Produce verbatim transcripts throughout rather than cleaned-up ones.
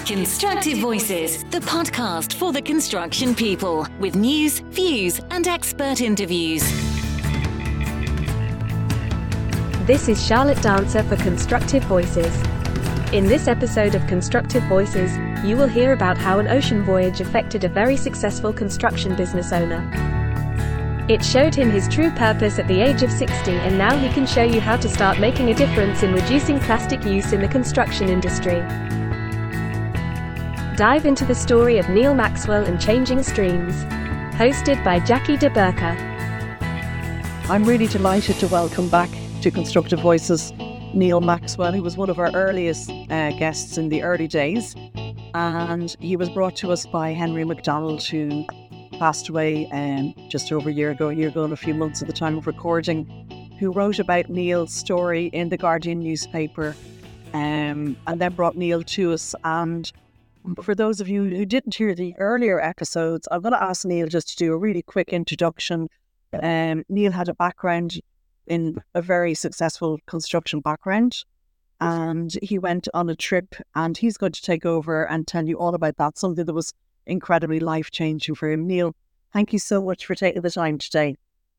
Constructive Voices, the podcast for the construction people, with news, views, and expert interviews. This is Charlotte Dancer for Constructive Voices. In this episode of Constructive Voices, you will hear about how an ocean voyage affected a very successful construction business owner. It showed him his true purpose at the age of sixty, and now he can show you how to start making a difference in reducing plastic use in the construction industry. Dive into the story of Neil Maxwell and Changing Streams. Hosted by Jackie de Burka. I'm really delighted to welcome back to Constructive Voices Neil Maxwell, who was one of our earliest uh, guests in the early days. And he was brought to us by Henry MacDonald, who passed away um, just over a year ago, a year ago and a few months at the time of recording, who wrote about Neil's story in the Guardian newspaper um, and then brought Neil to us. And for those of you who didn't hear the earlier episodes, I'm going to ask Neil just to do a really quick introduction. Um, Neil had a background in a very successful construction background, and he went on a trip, and he's going to take over and tell you all about that, something that was incredibly life-changing for him. Neil, thank you so much for taking the time today.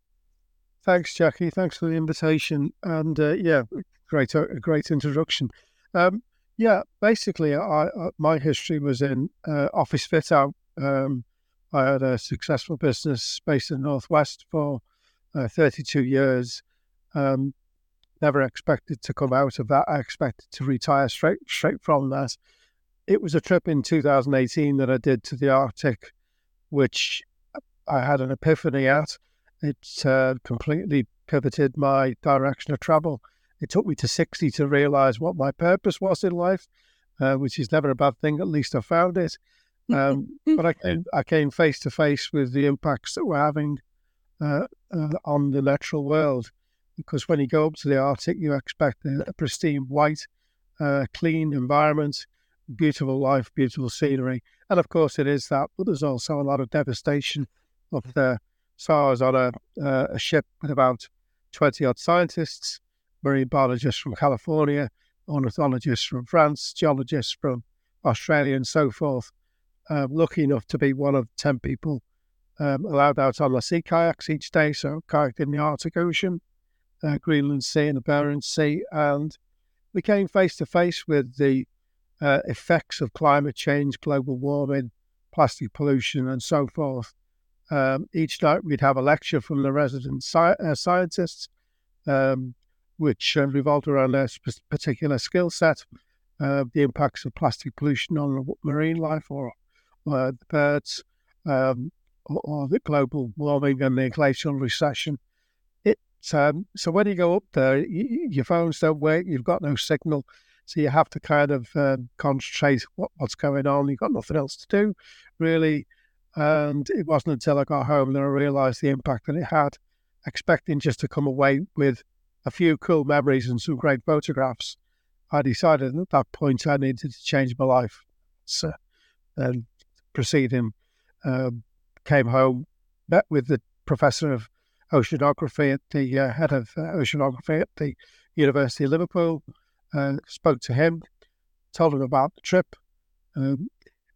Thanks, Jackie. Thanks for the invitation. And uh, yeah, great, a great introduction. Um, Yeah, basically, I, I, my history was in uh, office fit out. Um, I had a successful business based in the Northwest for uh, thirty-two years. Um, never expected to come out of that. I expected to retire straight straight from that. It was a trip in two thousand eighteen that I did to the Arctic, which I had an epiphany at. It uh, completely pivoted my direction of travel. It took me to sixty to realise what my purpose was in life, uh, which is never a bad thing. At least I found it. Um, but I came, I came face to face with the impacts that we're having uh, uh, on the natural world. Because when you go up to the Arctic, you expect a, a pristine, white, uh, clean environment, beautiful life, beautiful scenery. And of course it is that, but there's also a lot of devastation up there. So I was on a, uh, a ship with about twenty odd scientists, marine biologists from California, ornithologists from France, geologists from Australia, and so forth. Um, lucky enough to be one of ten people um, allowed out on the sea kayaks each day, so kayaked in the Arctic Ocean, uh, Greenland Sea and the Bering Sea, and we came face to face with the uh, effects of climate change, global warming, plastic pollution, and so forth. Um, each night we'd have a lecture from the resident sci- uh, scientists, um, which uh, revolved around their sp- particular skill set, uh, the impacts of plastic pollution on marine life or uh, the birds, um, or, or the global warming and the glacial recession. It, um, so when you go up there, you, your phones don't work, you've got no signal, so you have to kind of um, concentrate what, what's going on. You've got nothing else to do, really. And it wasn't until I got home that I realised the impact that it had, expecting just to come away with a few cool memories and some great photographs. I decided at that point I needed to change my life. So then proceeding, um, came home, met with the professor of oceanography at the uh, head of uh, oceanography at the University of Liverpool, uh, spoke to him, told him about the trip, um,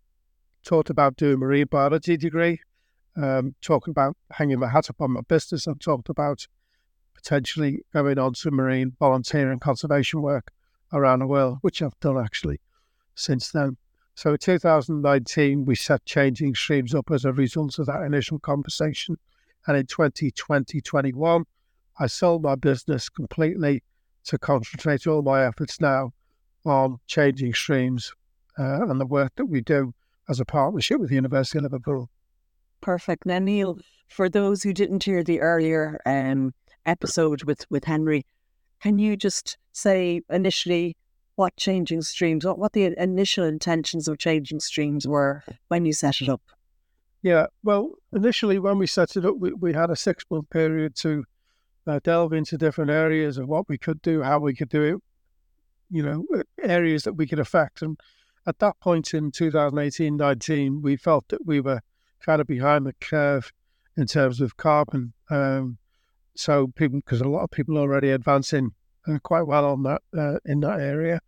talked about doing a marine biology degree, um, talking about hanging my hat up on my business, and talked about potentially going on to marine volunteer and conservation work around the world, which I've done actually since then. So in two thousand nineteen, we set Changing Streams up as a result of that initial conversation. And in twenty twenty, twenty-one, I sold my business completely to concentrate all my efforts now on Changing Streams uh, and the work that we do as a partnership with the University of Liverpool. Perfect. Now, Neil, for those who didn't hear the earlier um, episode with, with Henry, can you just say initially what Changing Streams, what, what the initial intentions of Changing Streams were when you set it up? Yeah, well, initially when we set it up, we, we had a six-month period to uh, delve into different areas of what we could do, how we could do it, you know, areas that we could affect. And at that point in two thousand eighteen nineteen, we felt that we were kind of behind the curve in terms of carbon. Um, so people, because a lot of people are already advancing uh, quite well on that uh, in that area.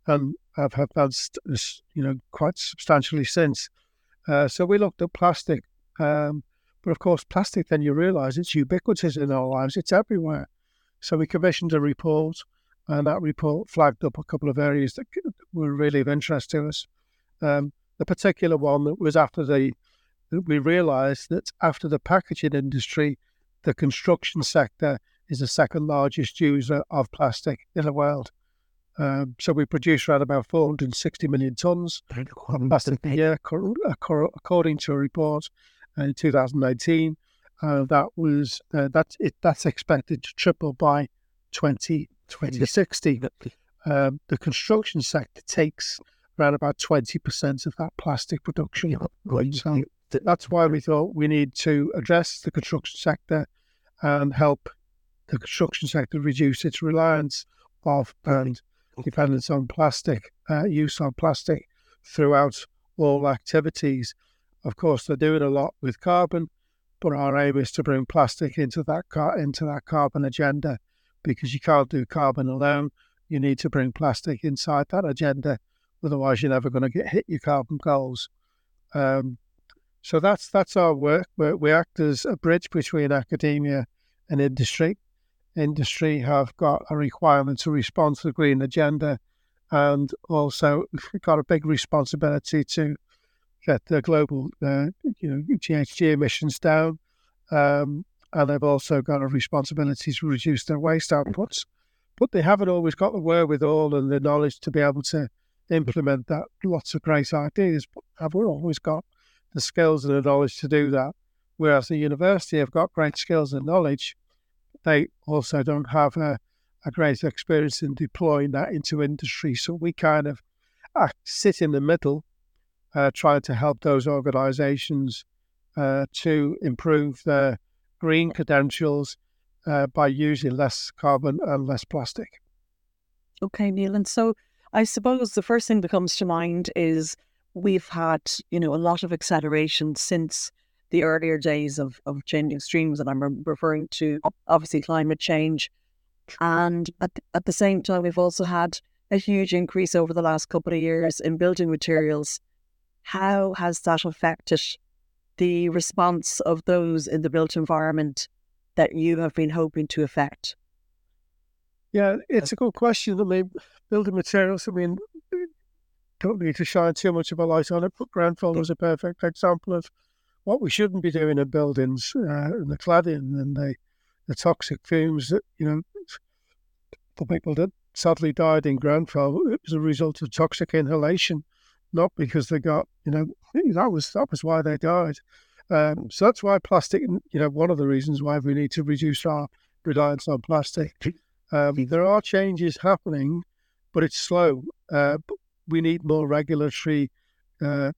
and have advanced, you know, quite substantially since. Uh, so we looked at plastic, um, but of course, plastic. Then you realise it's ubiquitous in our lives; it's everywhere. So we commissioned a report, and that report flagged up a couple of areas that were really of interest to us. Um, the particular one that was after the, we realised that after the packaging industry, the construction sector is the second largest user of plastic in the world. Um, so we produce around about four hundred sixty million tonnes of plastic a year, according to a report in two thousand eighteen. Uh, that was uh, that's it. That's expected to triple by twenty sixty. Um, the construction sector takes around about twenty percent of that plastic production. So that's why we thought we need to address the construction sector and help the construction sector reduce its reliance of and dependence on plastic, uh, use of plastic throughout all activities. Of course, they're doing a lot with carbon, but our aim is to bring plastic into that car into that carbon agenda, because you can't do carbon alone. You need to bring plastic inside that agenda, otherwise you're never going to get hit your carbon goals. Um, so that's that's our work. We, we act as a bridge between academia and industry. Industry have got a requirement to respond to the green agenda, and also we've got a big responsibility to get the global, uh, you know, G H G emissions down, um, and they've also got a responsibility to reduce their waste outputs. But they haven't always got the wherewithal and the knowledge to be able to implement that. Lots of great ideas, but haven't always got the skills and the knowledge to do that. Whereas the university have got great skills and knowledge, they also don't have a, a great experience in deploying that into industry. So we kind of uh, sit in the middle, uh, trying to help those organisations uh, to improve their green credentials uh, by using less carbon and less plastic. Okay, Neil. And so I suppose the first thing that comes to mind is we've had, you know, a lot of acceleration since the earlier days of, of changing streams, and I'm referring to obviously climate change. And at, at the same time, we've also had a huge increase over the last couple of years in building materials. How has that affected the response of those in the built environment that you have been hoping to affect? Yeah, it's a good question. I mean, building materials, I mean, don't need to shine too much of a light on it, but Grenfell was a perfect example of what we shouldn't be doing in buildings, uh, and the cladding and the, the toxic fumes that, you know, the people that sadly died in Grenfell, it was a result of toxic inhalation, not because they got, you know, that was that was why they died. Um, so that's why plastic, you know, one of the reasons why we need to reduce our reliance on plastic. Um, there are changes happening, but it's slow. Uh, we need more regulatory uh,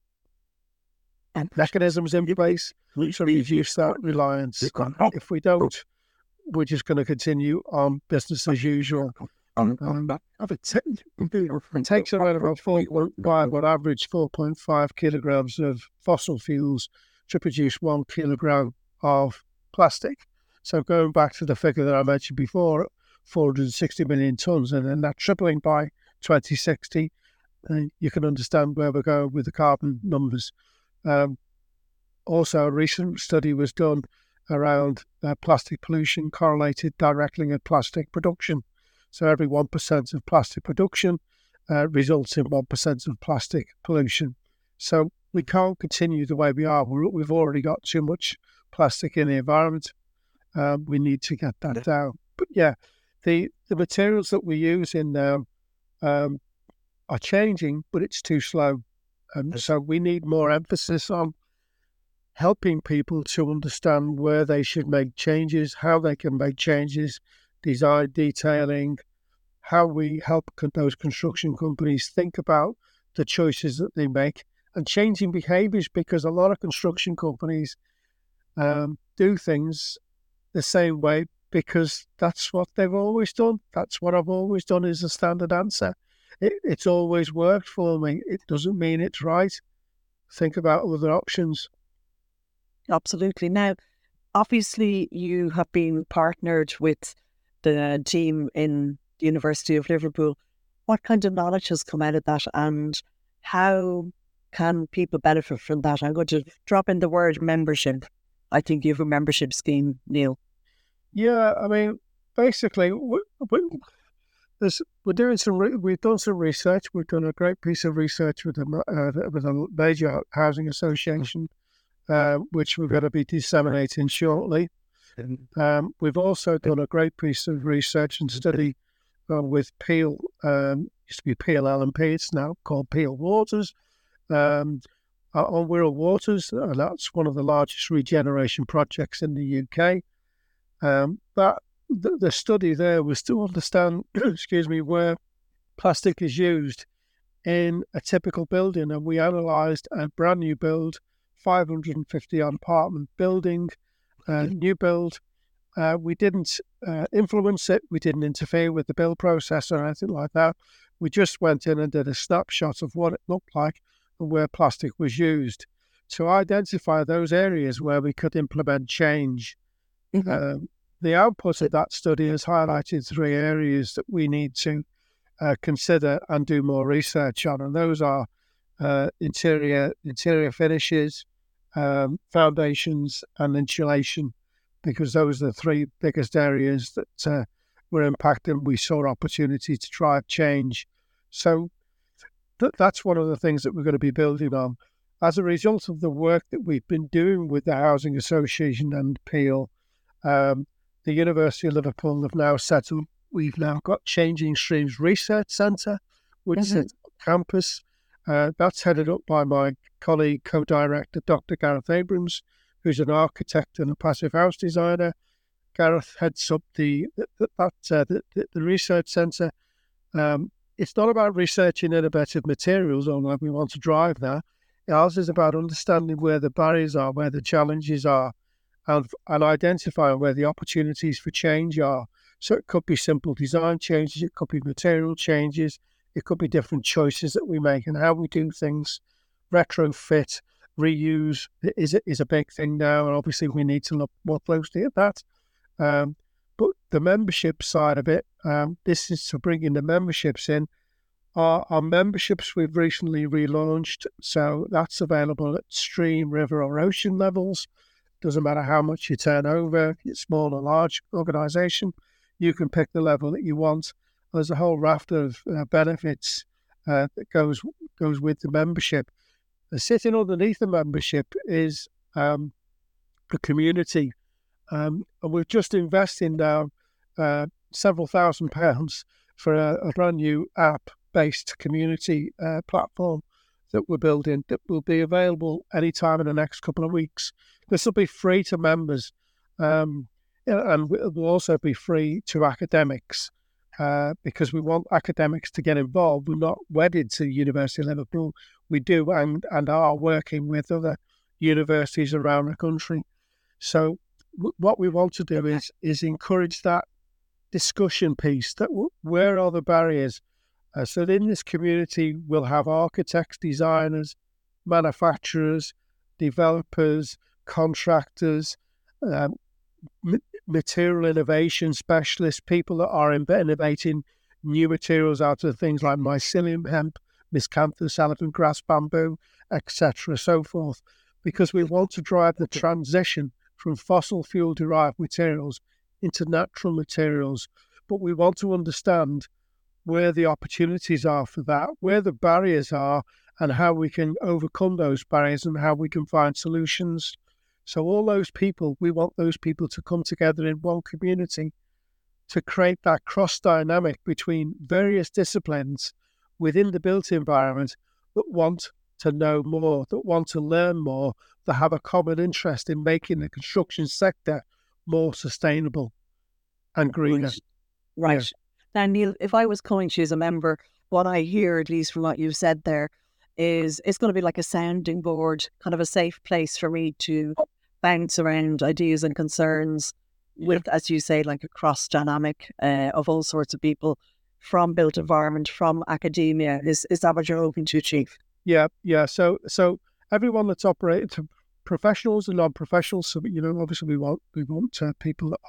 mechanisms in place to reduce that reliance. If we don't, we're just going to continue on business as usual. Um, it, t- it takes around about four point five, on average four point five kilograms of fossil fuels to produce one kilogram of plastic. So going back to the figure that I mentioned before, four hundred sixty million tonnes, and then that tripling by twenty sixty, and you can understand where we're going with the carbon numbers. Um, also, a recent study was done around uh, plastic pollution correlated directly with plastic production. So every one percent of plastic production uh, results in one percent of plastic pollution. So we can't continue the way we are. We're, we've already got too much plastic in the environment. Um, we need to get that down. But yeah, the, the materials that we use in now um, are changing, but it's too slow. Um, so we need more emphasis on helping people to understand where they should make changes, how they can make changes, design detailing, how we help con- those construction companies think about the choices that they make and changing behaviours, because a lot of construction companies um, do things the same way because that's what they've always done. That's what I've always done is a standard answer. It, it's always worked for me. It doesn't mean it's right. Think about other options. Absolutely. Now, obviously, you have been partnered with the team in the University of Liverpool what kind of knowledge has come out of that, and how can people benefit from that? I'm going to drop in the word membership. I think you have a membership scheme, Neil. Yeah, I mean, basically, we, we, there's, we're doing some. Re- we've done some research. We've done a great piece of research with a uh, with a major housing association, uh, which we're going to be disseminating shortly. Um, we've also done a great piece of research and study uh, with Peel. Um, used to be Peel L and P. It's now called Peel Waters. Um, on Wirral Waters, and that's one of the largest regeneration projects in the U K. Um, that the, the study there was to understand, excuse me, where plastic is used in a typical building, and we analysed a brand new build, five hundred fifty apartment building, uh, new build. Uh, we didn't uh, influence it. We didn't interfere with the build process or anything like that. We just went in and did a snapshot of what it looked like and where plastic was used to identify those areas where we could implement change. Mm-hmm. Um, the output of that study has highlighted three areas that we need to uh, consider and do more research on, and those are uh, interior interior finishes, um, foundations, and insulation, because those are the three biggest areas that uh, were impacted. We saw opportunity to drive change. So th- that's one of the things that we're going to be building on. As a result of the work that we've been doing with the Housing Association and Peel, um, the University of Liverpool have now set up, we've now got Changing Streams Research Centre, which mm-hmm. is on campus. Uh, that's headed up by my colleague, co-director, Doctor Gareth Abrams, who's an architect and a passive house designer. Gareth heads up the that uh, the, the research centre. Um, it's not about researching innovative materials, although we want to drive that. Ours is about understanding where the barriers are, where the challenges are, and, and identifying where the opportunities for change are. So it could be simple design changes, it could be material changes, it could be different choices that we make and how we do things. Retrofit, reuse is is a big thing now, and obviously we need to look more closely at that. Um, but the membership side of it, um, this is to bring in the memberships in. Our, our memberships we've recently relaunched, so that's available at stream, river or ocean levels. Doesn't matter how much you turn over, it's small or large organisation, you can pick the level that you want. There's a whole raft of uh, benefits uh, that goes goes with the membership. The sitting underneath the membership is um, a community, um, and we're just investing now uh, several thousand pounds for a, a brand new app-based community uh, platform that we're building that will be available anytime in the next couple of weeks. This will be free to members, um, and it will also be free to academics uh, because we want academics to get involved. We're not wedded to University of Liverpool. We do and, and are working with other universities around the country. So w- what we want to do is is encourage that discussion piece, that w- where are the barriers? Uh, so in this community, we'll have architects, designers, manufacturers, developers, contractors, um, m- material innovation specialists, people that are innovating new materials out of things like mycelium hemp, miscanthus, elephant grass, bamboo, et cetera, so forth, because we want to drive the transition from fossil fuel derived materials into natural materials. But we want to understand where the opportunities are for that, where the barriers are, and how we can overcome those barriers and how we can find solutions. So all those people, we want those people to come together in one community to create that cross dynamic between various disciplines within the built environment that want to know more, that want to learn more, that have a common interest in making the construction sector more sustainable and greener. Right. Right. Yeah. Now, Neil, if I was coming to you as a member, what I hear, at least from what you've said there, is it's going to be like a sounding board, kind of a safe place for me to bounce around ideas and concerns with, as you say, like a cross dynamic uh, of all sorts of people from built environment, from academia. Is is that what you're hoping to achieve? Yeah, yeah. So so everyone that's operating, professionals and non-professionals. So you know, obviously we want we want uh, people that are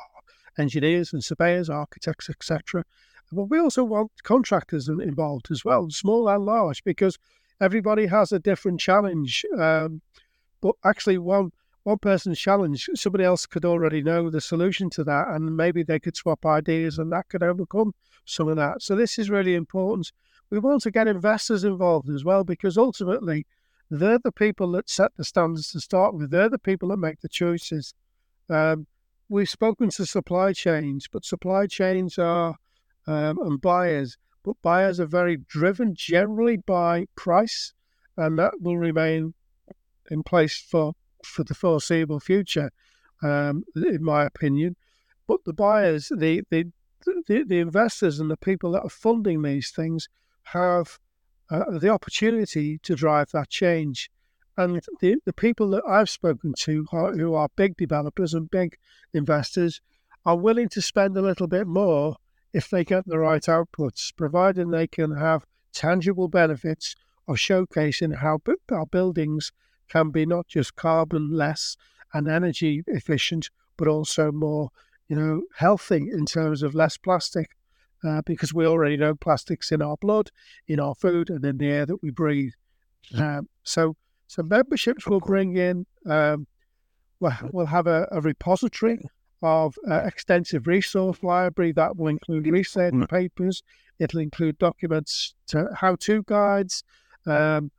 engineers and surveyors, architects, et cetera. But we also want contractors involved as well, small and large, because everybody has a different challenge. Um, but actually, one one person's challenge, somebody else could already know the solution to that, and maybe they could swap ideas, and that could overcome some of that. So this is really important. We want to get investors involved as well, because ultimately, they're the people that set the standards to start with. They're the people that make the choices. Um, we've spoken to supply chains, but supply chains are um, and buyers, but buyers are very driven generally by price, and that will remain in place for, for the foreseeable future, um, in my opinion. But the buyers, the, the the the investors, and the people that are funding these things have uh, the opportunity to drive that change. And the, the people that I've spoken to are, who are big developers and big investors are willing to spend a little bit more if they get the right outputs, providing they can have tangible benefits of showcasing how our buildings can be not just carbon less and energy efficient, but also more, you know, healthy in terms of less plastic, uh, because we already know plastics in our blood, in our food, and in the air that we breathe. Um, so, so memberships will bring in. Um, we'll, we'll have a, a repository of uh, extensive resource library that will include research papers. It'll include documents, to how-to guides, um,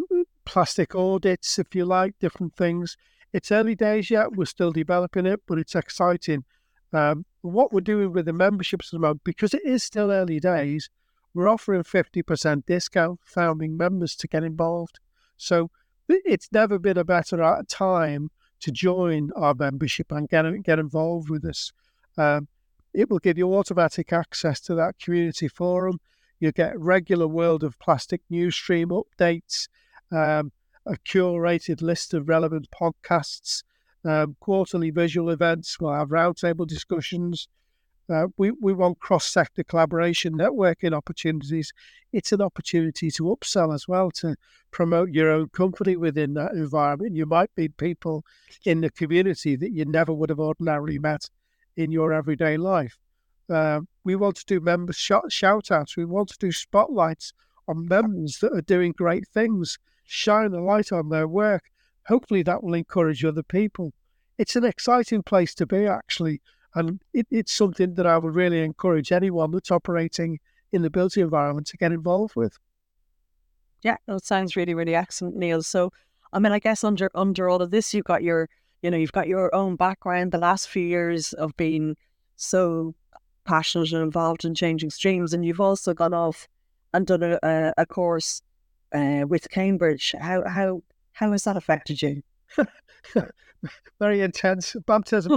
plastic audits, if you like, different things. It's early days yet. We're still developing it, but it's exciting. Um, what we're doing with the memberships at the moment, because it is still early days, we're offering fifty percent discount for founding members to get involved. So it's never been a better time to join our membership and get get involved with us. Um, it will give you automatic access to that community forum. You get regular World of Plastic news stream updates, um, a curated list of relevant podcasts, um, quarterly visual events. We'll have roundtable discussions. Uh, we, we want cross-sector collaboration, networking opportunities. It's an opportunity to upsell as well, to promote your own company within that environment. You might meet people in the community that you never would have ordinarily met in your everyday life. Uh, we want to do member sh- shout-outs. We want to do spotlights on members that are doing great things, shine a light on their work. Hopefully that will encourage other people. It's an exciting place to be, actually. And it, it's something that I would really encourage anyone that's operating in the built environment to get involved with. Yeah, that sounds really, really excellent, Neil. So, I mean, I guess under under all of this, you've got your, you know, you've got your own background, the last few years of being so passionate and involved in changing streams, and you've also gone off and done a, a, a course uh, with Cambridge. How how how has that affected you? Very intense baptism.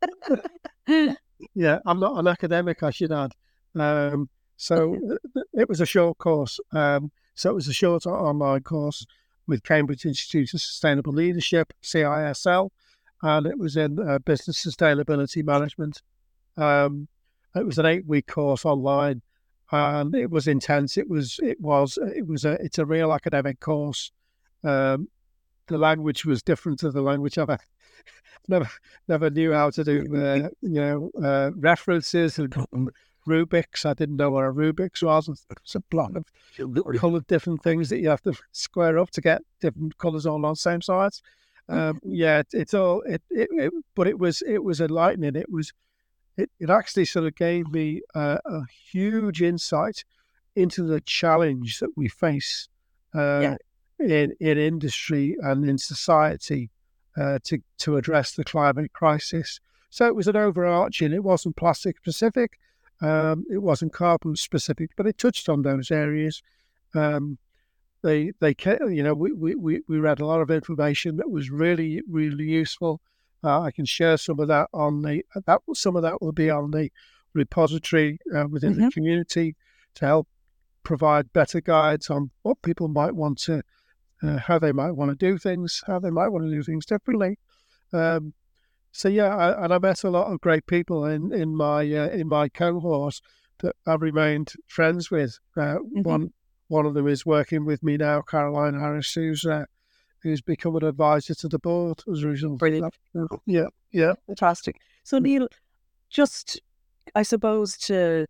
Yeah, I'm not an academic, I should add. Um, so it was a short course. Um, so it was a short online course with Cambridge Institute of Sustainable Leadership, C I S L, and it was in uh, business sustainability management. Um, it was an eight-week course online, and it was intense. It was, it was, it was a, it's a real academic course. Um, the language was different to the language I've never, never knew how to do. Uh, you know, uh, references and rubrics. I didn't know what a rubrics was. It's a block of coloured different things that you have to square up to get different colours all on the same sides. Um, yeah, it, it's all. It, it, it, but it was, it was enlightening. It was. It, it actually sort of gave me uh, a huge insight into the challenge that we face uh, yeah. in in industry and in society uh, to to address the climate crisis. So it was an overarching. It wasn't plastic specific, um, it wasn't carbon specific, but it touched on those areas. Um, they they you know we, we we read a lot of information that was really really useful. Uh, I can share some of that on the that some of that will be on the repository uh, within mm-hmm. the community to help provide better guides on what people might want to, uh, how they might want to do things, how they might want to do things differently. Um, so yeah, I, and I met a lot of great people in in my uh, in my cohort that I've remained friends with. Uh, mm-hmm. One one of them is working with me now, Caroline Harris, who's. Uh, who's become an advisor to the board as a result. Brilliant. Yeah, yeah. Fantastic. So, Neil, just, I suppose, to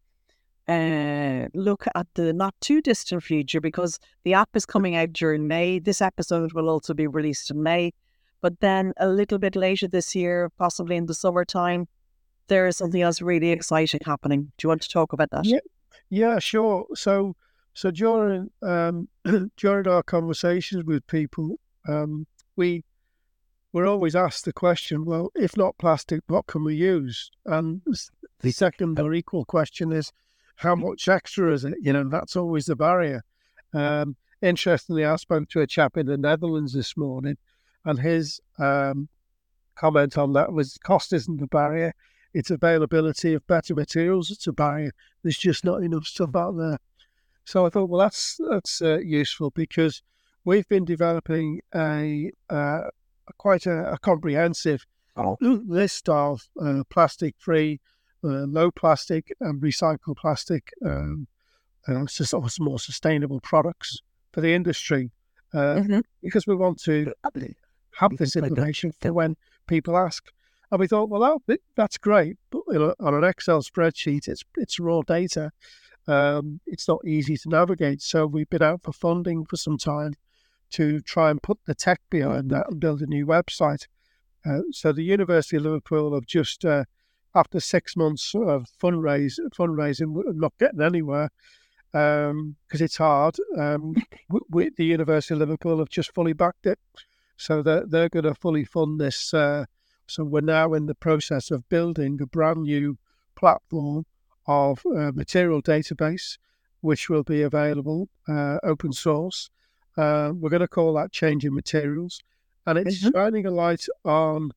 uh, look at the not too distant future, because the app is coming out during May. This episode will also be released in May. But then a little bit later this year, possibly in the summertime, there is something else really exciting happening. Do you want to talk about that? Yeah, yeah, sure. So, so during um, during our conversations with people, um, we we're always asked the question, well, if not plastic, what can we use? And the second or equal question is, how much extra is it? You know, that's always the barrier. Um, interestingly, I spoke to a chap in the Netherlands this morning, and his um, comment on that was cost isn't the barrier, it's availability of better materials. It's a barrier. There's just not enough stuff out there. So I thought, well, that's that's uh, useful, because we've been developing a uh, quite a, a comprehensive oh. list of uh, plastic-free, uh, low plastic and recycled plastic, um, and it's just also more sustainable products for the industry, uh, mm-hmm. because we want to have this information for when people ask. And we thought, well, that, that's great, but you know, on an Excel spreadsheet, it's it's raw data. Um, it's not easy to navigate. So we've been out for funding for some time to try and put the tech behind that and build a new website. Uh, so the University of Liverpool have just, uh, after six months of fundraise, fundraising, not getting anywhere because um, it's hard. Um, we, we, the University of Liverpool have just fully backed it. So they're, they're going to fully fund this. Uh, so we're now in the process of building a brand new platform of uh, material database, which will be available uh, open source. Uh, we're going to call that Changing Materials, and it's mm-hmm. shining a light on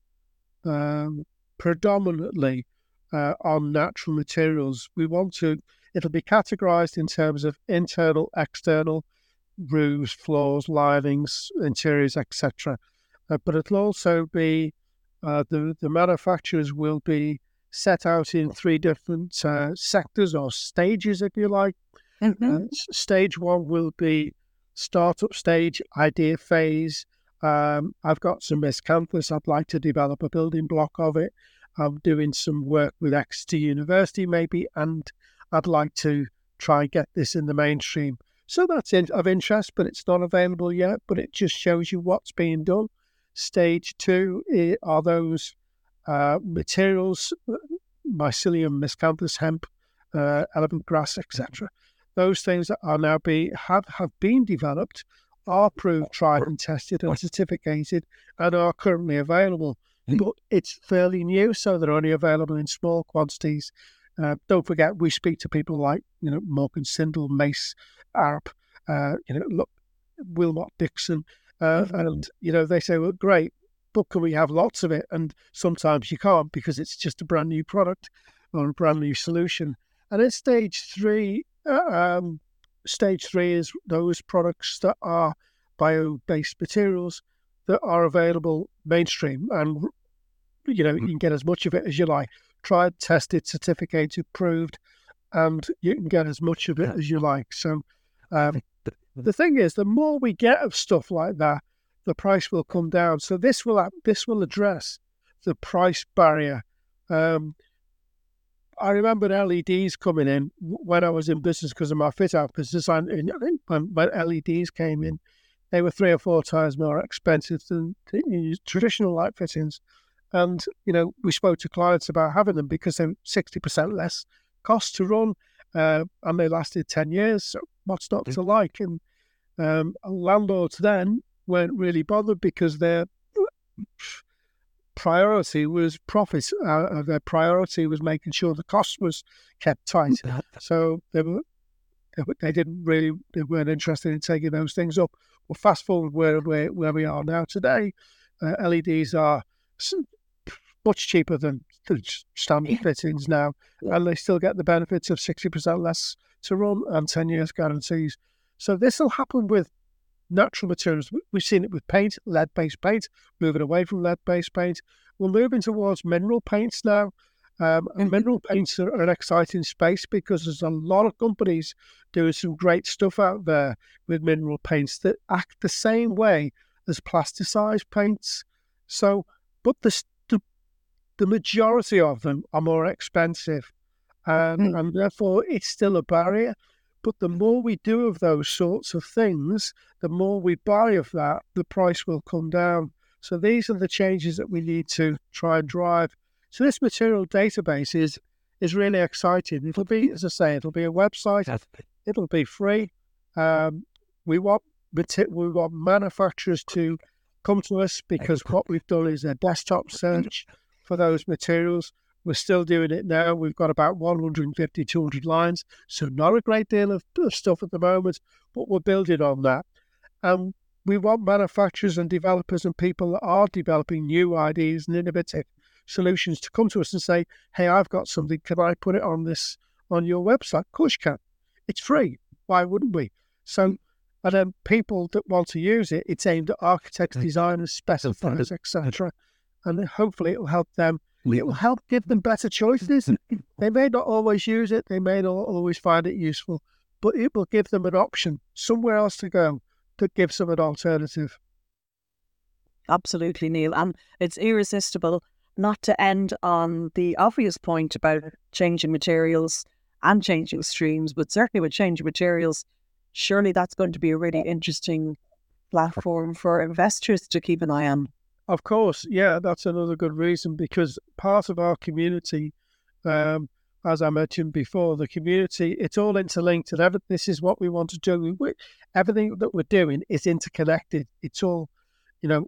um, predominantly uh, on natural materials. We want to, it'll be categorized in terms of internal, external, roofs, floors, linings, interiors, et cetera. Uh, but it'll also be, uh, the, the manufacturers will be set out in three different uh, sectors or stages, if you like. Mm-hmm. Uh, stage one will be startup stage, idea phase. Um, I've got some miscanthus. I'd like to develop a building block of it. I'm doing some work with Exeter University maybe, and I'd like to try and get this in the mainstream. So that's in, of interest, but it's not available yet, but it just shows you what's being done. Stage two are those uh, materials, mycelium, miscanthus, hemp, uh, elephant grass, et cetera. Those things that are now be have, have been developed, are proved, tried and tested and certificated, and are currently available. But it's fairly new, so they're only available in small quantities. Uh, don't forget, we speak to people like, you know, Morgan Sindel, Mace, Arup, uh, you know, look, Wilmot Dixon, uh, and, you know, they say, well, great, but can we have lots of it? And sometimes you can't, because it's just a brand new product or a brand new solution. And at stage three, uh, um, stage three is those products that are bio-based materials that are available mainstream, and, you know, you can get as much of it as you like. Tried, tested, certificated, proved, and you can get as much of it as you like. So um, the thing is, the more we get of stuff like that, the price will come down. So this will this will address the price barrier. Um, I remember L E Ds coming in when I was in business because of my fit-out business. I think when, when L E Ds came in, they were three or four times more expensive than traditional light fittings. And, you know, we spoke to clients about having them because they're sixty percent less cost to run, uh, and they lasted ten years. So what's not to like? And um, landlords then weren't really bothered because their priority was profit. Uh, their priority was making sure the cost was kept tight. So they were, they didn't really, they weren't interested in taking those things up. Well, fast forward where where, where we are now today, uh, L E Ds are much cheaper than standard fittings now, and they still get the benefits of sixty percent less to run and ten years guarantees. So this will happen with natural materials. We've seen it with paint, lead-based paint, moving away from lead-based paint. We're moving towards mineral paints now. Um, and mineral paints are an exciting space because there's a lot of companies doing some great stuff out there with mineral paints that act the same way as plasticized paints. So, but the, the the majority of them are more expensive, and, mm. and therefore it's still a barrier. But the more we do of those sorts of things, the more we buy of that, the price will come down. So these are the changes that we need to try and drive. So this material database is is really exciting. It'll be, as I say, it'll be a website. It'll be free. Um, we want we want manufacturers to come to us, because what we've done is a desktop search for those materials. We're still doing it now. We've got about one hundred fifty, two hundred lines, so not a great deal of, of stuff at the moment, but we're building on that. And we want manufacturers and developers and people that are developing new ideas and innovative solutions to come to us and say, hey, I've got something. Can I put it on this on your website? Of course you can. It's free. Why wouldn't we? So, and then people that want to use it, it's aimed at architects, designers, specifiers, et cetera. And hopefully it will help them. It will help give them better choices. They may not always use it. They may not always find it useful, but it will give them an option, somewhere else to go that gives them an alternative. Absolutely, Neil. And it's irresistible not to end on the obvious point about changing materials and changing streams, but certainly with changing materials, surely that's going to be a really interesting platform for investors to keep an eye on. Of course, yeah, that's another good reason, because part of our community, um, as I mentioned before, the community, it's all interlinked, and every, this is what we want to do. We, everything that we're doing is interconnected. It's all, you know,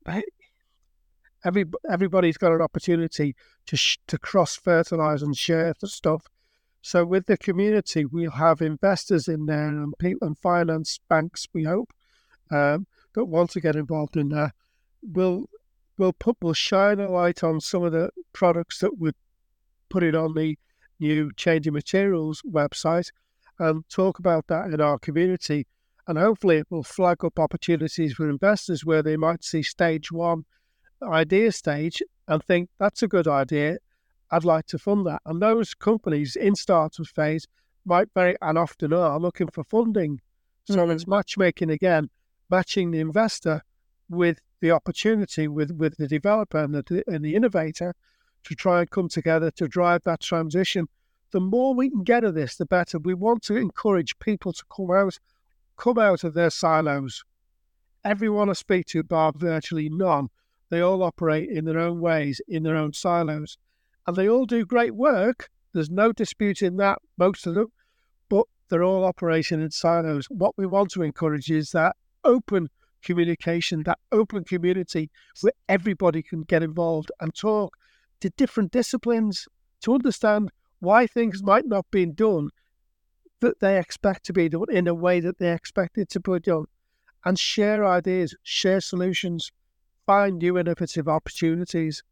every everybody's got an opportunity to sh- to cross-fertilise and share the stuff. So with the community, we'll have investors in there and people and finance banks, we hope, um, that want to get involved in there. We'll we'll put we'll shine a light on some of the products that we're putting on the new Changing Materials website and talk about that in our community. And hopefully it will flag up opportunities for investors where they might see stage one idea stage and think that's a good idea. I'd like to fund that. And those companies in startup phase might very and often are looking for funding. So mm-hmm. it's matchmaking again, matching the investor with the opportunity, with, with the developer and the, and the innovator to try and come together to drive that transition. The more we can get of this, the better. We want to encourage people to come out, come out of their silos. Everyone I speak to, bar virtually none, they all operate in their own ways, in their own silos. And they all do great work. There's no dispute in that, most of them, but they're all operating in silos. What we want to encourage is that open communication, that open community where everybody can get involved and talk to different disciplines to understand why things might not be done that they expect to be done in a way that they expect it to be done, and share ideas, share solutions, find new innovative opportunities.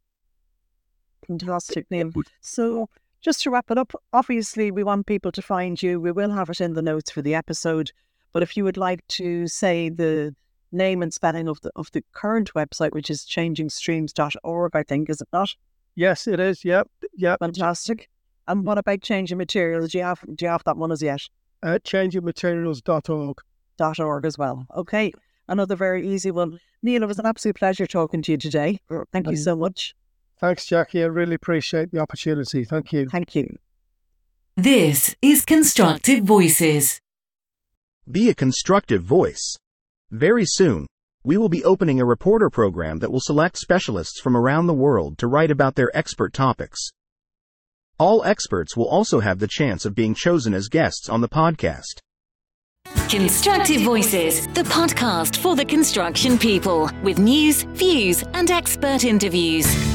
Fantastic, Neil. So just to wrap it up, obviously we want people to find you. We will have it in the notes for the episode, but if you would like to say the name and spelling of the of the current website, which is changing streams dot org, I think, is it not? Yes, it is. Yep, yep. Fantastic. And what about Changing Materials? Do you have do you have that one as yet? Uh, changing materials dot org. Dot org as well. Okay, another very easy one. Neil, it was an absolute pleasure talking to you today. Thank you so much. Thanks, Jackie. I really appreciate the opportunity. Thank you. Thank you. This is Constructive Voices. Be a constructive voice. Very soon, we will be opening a reporter program that will select specialists from around the world to write about their expert topics. All experts will also have the chance of being chosen as guests on the podcast. Constructive Voices, the podcast for the construction people, with news, views, and expert interviews.